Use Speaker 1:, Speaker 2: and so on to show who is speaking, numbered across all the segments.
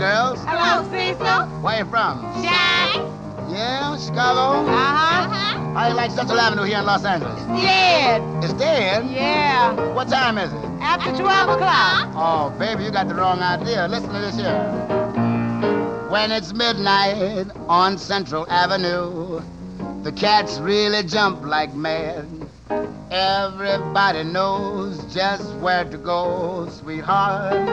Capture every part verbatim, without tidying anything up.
Speaker 1: girls.
Speaker 2: Hello, Cecil.
Speaker 1: Where you from?
Speaker 2: Jack.
Speaker 1: Yeah, Chicago.
Speaker 2: Uh-huh. Uh-huh.
Speaker 1: How you like Central Avenue here in Los Angeles?
Speaker 2: Dead.
Speaker 1: It's dead?
Speaker 2: Yeah.
Speaker 1: What time is it?
Speaker 2: After twelve o'clock.
Speaker 1: Oh, baby, you got the wrong idea. Listen to this here. When it's midnight on Central Avenue, the cats really jump like mad. Everybody knows just where to go, sweetheart.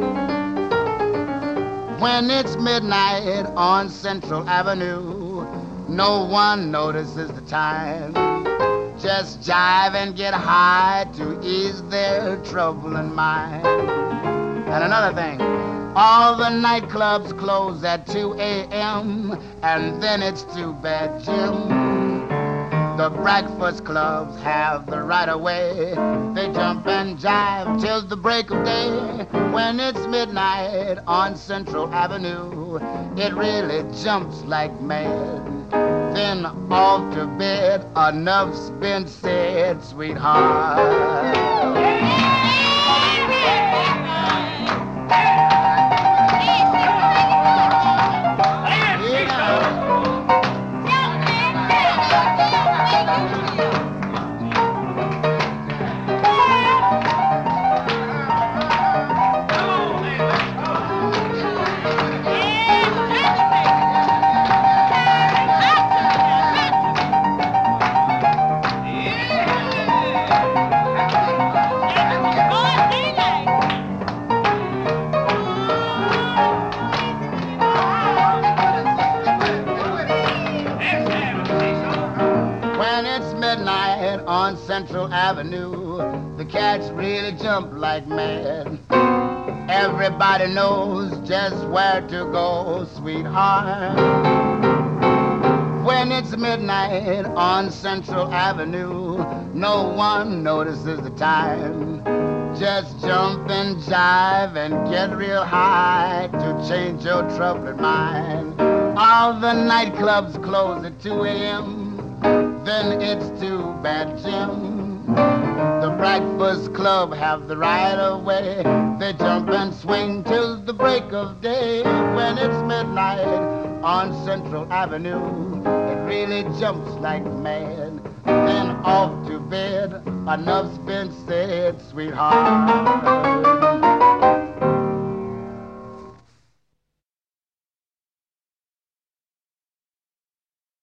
Speaker 1: When it's midnight on Central Avenue, no one notices the time. Just jive and get high to ease their troubling mind. And another thing, all the nightclubs close at two a.m. and then it's too bad, Jim. The breakfast clubs have the right of way. They jump and jive till the break of day. When it's midnight on Central Avenue, it really jumps like mad. Then off to bed, enough's been said, sweetheart. On Central Avenue, the cats really jump like mad. Everybody knows just where to go, sweetheart. When it's midnight on Central Avenue, no one notices the time. Just jump and jive and get real high to change your troubled mind. All the nightclubs close at two a.m. Then it's too bad, Jim. The breakfast club have the right of way. They jump and swing till the break of day. When it's midnight on Central Avenue, it really jumps like mad. Then off to bed, enough's been said, sweetheart.